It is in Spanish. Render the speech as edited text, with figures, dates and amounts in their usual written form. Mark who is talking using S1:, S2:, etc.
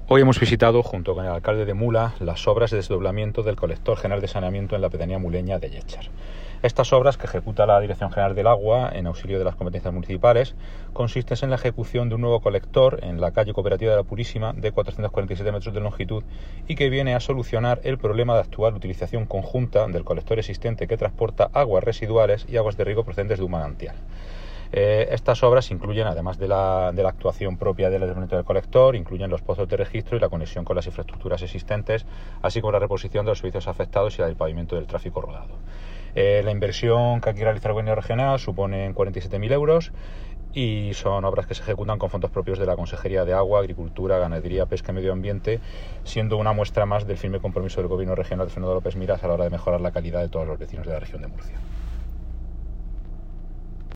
S1: Hoy hemos visitado, junto con el alcalde de Mula, las obras de desdoblamiento del colector general de saneamiento en la pedanía muleña de Lléchar. Estas obras, que ejecuta la Dirección General del Agua en auxilio de las competencias municipales, consisten en la ejecución de un nuevo colector en la calle Cooperativa de la Purísima de 447 metros de longitud y que viene a solucionar el problema de actual utilización conjunta del colector existente que transporta aguas residuales y aguas de riego procedentes de un manantial. Estas obras incluyen, además de la actuación propia del desdoblamiento del colector, incluyen los pozos de registro y la conexión con las infraestructuras existentes, así como la reposición de los servicios afectados y la del pavimento del tráfico rodado. La inversión que hay que realizar el gobierno regional supone 47.000 euros y son obras que se ejecutan con fondos propios de la Consejería de Agua, Agricultura, Ganadería, Pesca y Medio Ambiente, siendo una muestra más del firme compromiso del gobierno regional de Fernando López Miras a la hora de mejorar la calidad de todos los vecinos de la región de Murcia.